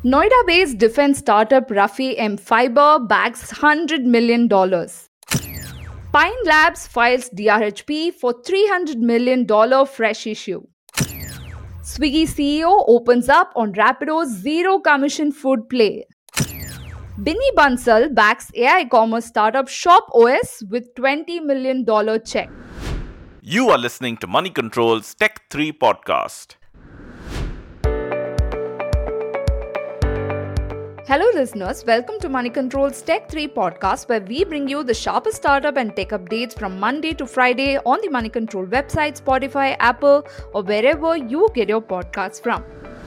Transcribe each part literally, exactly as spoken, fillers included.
Noida-based defense startup Rafi M Fiber backs one hundred million dollars. Pine Labs files D R H P for three hundred million dollars fresh issue. Swiggy C E O opens up on Rapido's zero commission food play. Binny Bansal backs A I commerce startup Shop O S with twenty million dollars check. You are listening to Money Control's Tech three podcast. Hello, listeners. Welcome to Money Control's Tech three podcast, where we bring you the sharpest startup and tech updates from Monday to Friday on the Money Control website, Spotify, Apple, or wherever you get your podcasts from.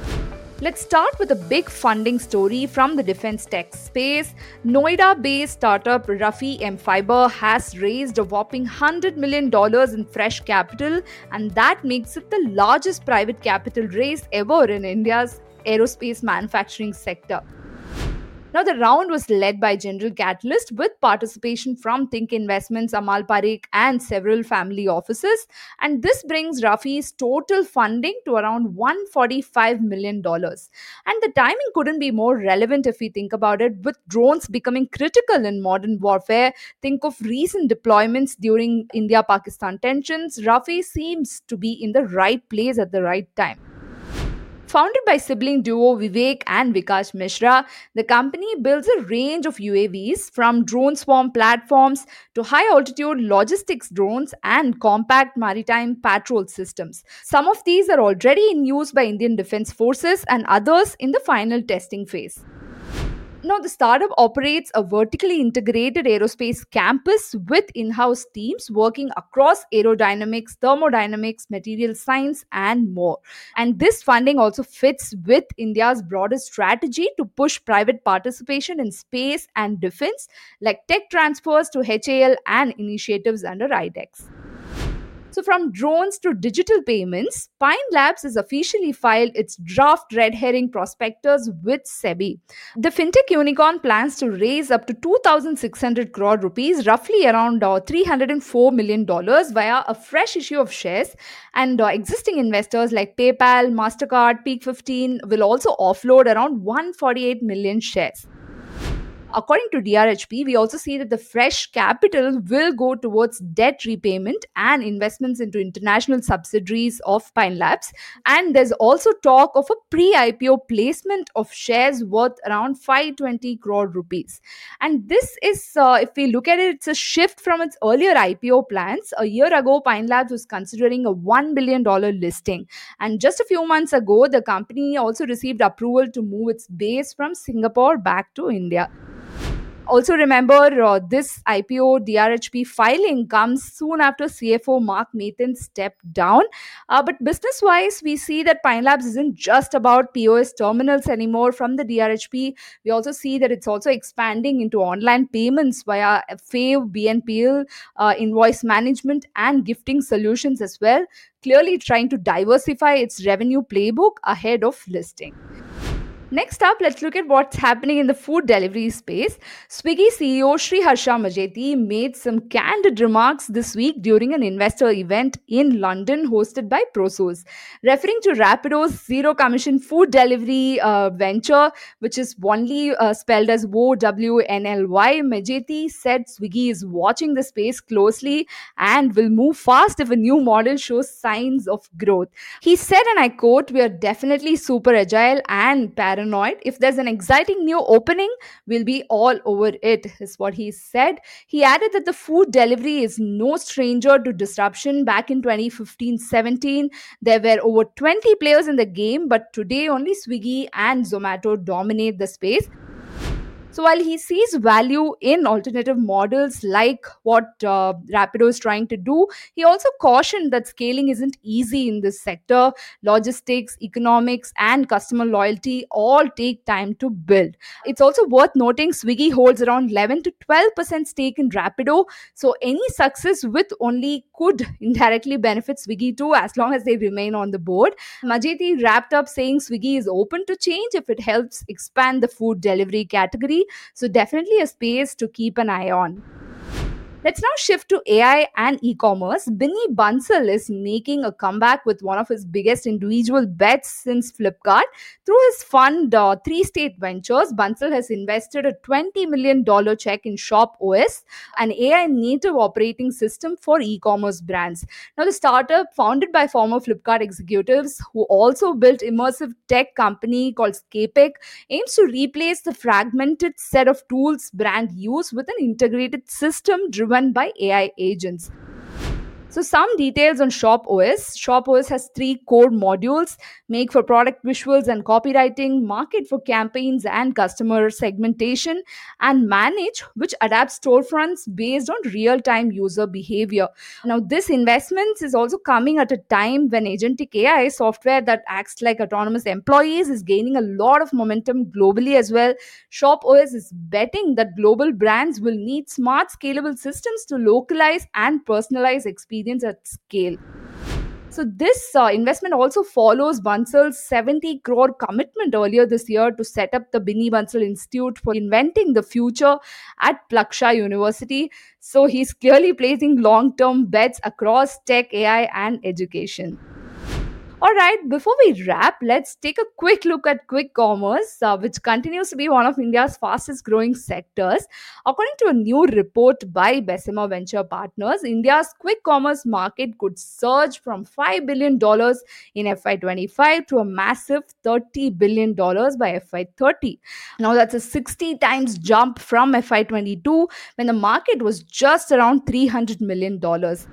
Let's start with a big funding story from the defense tech space. Noida-based startup Rafi M Fiber has raised a whopping one hundred million dollars in fresh capital, and that makes it the largest private capital raise ever in India's aerospace manufacturing sector. Now, the round was led by General Catalyst with participation from Think Investments, Amal Parikh, and several family offices. And this brings Rafi's total funding to around one hundred forty-five million dollars. And the timing couldn't be more relevant if we think about it. With drones becoming critical in modern warfare, think of recent deployments during India-Pakistan tensions. Rafi seems to be in the right place at the right time. Founded by sibling duo Vivek and Vikash Mishra, the company builds a range of U A Vs from drone swarm platforms to high altitude logistics drones and compact maritime patrol systems. Some of these are already in use by Indian Defence Forces and others in the final testing phase. Now, the startup operates a vertically integrated aerospace campus with in house teams working across aerodynamics, thermodynamics, material science, and more. And this funding also fits with India's broader strategy to push private participation in space and defense, like tech transfers to H A L and initiatives under I DEX. So, from drones to digital payments, Pine Labs has officially filed its draft red herring prospectus with SEBI. The fintech unicorn plans to raise up to two thousand six hundred crore rupees, roughly around uh, three hundred four million dollars, via a fresh issue of shares. And uh, existing investors like PayPal, MasterCard, Peak fifteen will also offload around one hundred forty-eight million shares. According to D R H P, we also see that the fresh capital will go towards debt repayment and investments into international subsidiaries of Pine Labs. And there's also talk of a pre-I P O placement of shares worth around five hundred twenty crore rupees. And this is, uh, if we look at it, it's a shift from its earlier I P O plans. A year ago, Pine Labs was considering a one billion dollars listing. And just a few months ago, the company also received approval to move its base from Singapore back to India. Also, remember uh, this I P O D R H P filing comes soon after C F O Mark Nathan stepped down. Uh, but business wise, we see that Pine Labs isn't just about P O S terminals anymore from the D R H P. We also see that it's also expanding into online payments via Fave, B N P L, uh, invoice management, and gifting solutions as well. Clearly trying to diversify its revenue playbook ahead of listing. Next up, let's look at what's happening in the food delivery space. Swiggy C E O Sri Harsha Majeti made some candid remarks this week during an investor event in London hosted by Prosos, referring to Rapido's zero commission food delivery uh, venture, which is only uh, spelled as O W N L Y. Majeti said Swiggy is watching the space closely and will move fast if a new model shows signs of growth. He said, and I quote, "We are definitely super agile and paranoid. If there's an exciting new opening, we'll be all over it," is what he said. He added that the food delivery is no stranger to disruption. Back in twenty fifteen seventeen, there were over twenty players in the game, but today only Swiggy and Zomato dominate the space. So while he sees value in alternative models like what uh, Rapido is trying to do, he also cautioned that scaling isn't easy in this sector. Logistics, economics, and customer loyalty all take time to build. It's also worth noting Swiggy holds around eleven to twelve percent stake in Rapido. So any success with only could indirectly benefit Swiggy too, as long as they remain on the board. Majeti wrapped up saying Swiggy is open to change if it helps expand the food delivery category. So definitely a space to keep an eye on. Let's now shift to A I and e-commerce. Binny Bansal is making a comeback with one of his biggest individual bets since Flipkart. Through his fund, uh, Three State Ventures, Bansal has invested a twenty million dollars check in Shop O S, an A I-native operating system for e-commerce brands. Now, the startup, founded by former Flipkart executives who also built immersive tech company called Scapic, aims to replace the fragmented set of tools brand use with an integrated system driven by A I agents. So some details on Shop O S. Shop O S has three core modules: make for product visuals and copywriting, market for campaigns and customer segmentation, and manage, which adapts storefronts based on real-time user behavior. Now, this investment is also coming at a time when agentic A I software that acts like autonomous employees is gaining a lot of momentum globally as well. Shop O S is betting that global brands will need smart, scalable systems to localize and personalize experience at scale. So this uh, investment also follows Bansal's seventy crore commitment earlier this year to set up the Binny Bansal Institute for Inventing the Future at Plaksha University. So he's clearly placing long-term bets across tech, A I, and education. All right, before we wrap, let's take a quick look at quick commerce, uh, which continues to be one of India's fastest growing sectors. According to a new report by Bessemer Venture Partners, India's quick commerce market could surge from five billion dollars in F Y twenty-five to a massive thirty billion dollars by F Y thirty. Now, that's a sixty times jump from F Y twenty-two, when the market was just around three hundred million dollars.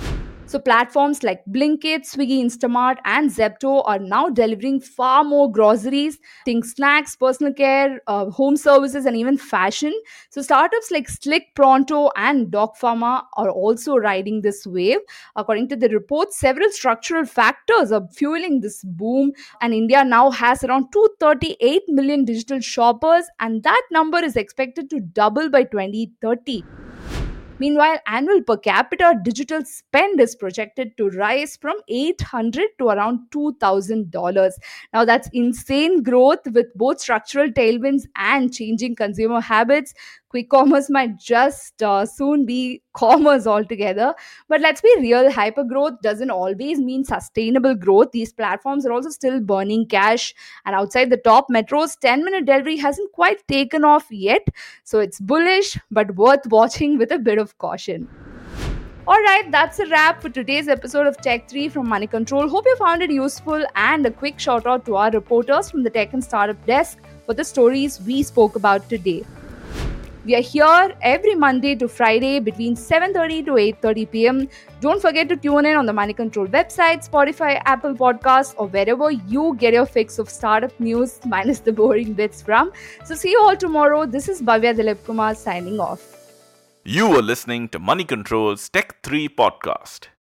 So platforms like Blinkit, Swiggy, Instamart, and Zepto are now delivering far more groceries, things, snacks, personal care, uh, home services, and even fashion. So startups like Slick, Pronto, and Doc Pharma are also riding this wave. According to the report, several structural factors are fueling this boom, and India now has around two hundred thirty-eight million digital shoppers, and that number is expected to double by twenty thirty. Meanwhile, annual per capita digital spend is projected to rise from eight hundred to around two thousand dollars. Now, that's insane growth with both structural tailwinds and changing consumer habits. Quick commerce might just uh, soon be commerce altogether. But let's be real, hyper growth doesn't always mean sustainable growth. These platforms are also still burning cash. And outside the top metros, ten minute delivery hasn't quite taken off yet. So it's bullish, but worth watching with a bit of caution. Alright, that's a wrap for today's episode of Tech three from Money Control. Hope you found it useful, and a quick shout out to our reporters from the Tech and Startup Desk for the stories we spoke about today. We are here every Monday to Friday between seven thirty to eight thirty p.m. Don't forget to tune in on the Money Control website, Spotify, Apple Podcasts, or wherever you get your fix of startup news minus the boring bits from. So see you all tomorrow. This is Bhavya Dilip Kumar signing off. You were listening to Money Control's Tech three podcast.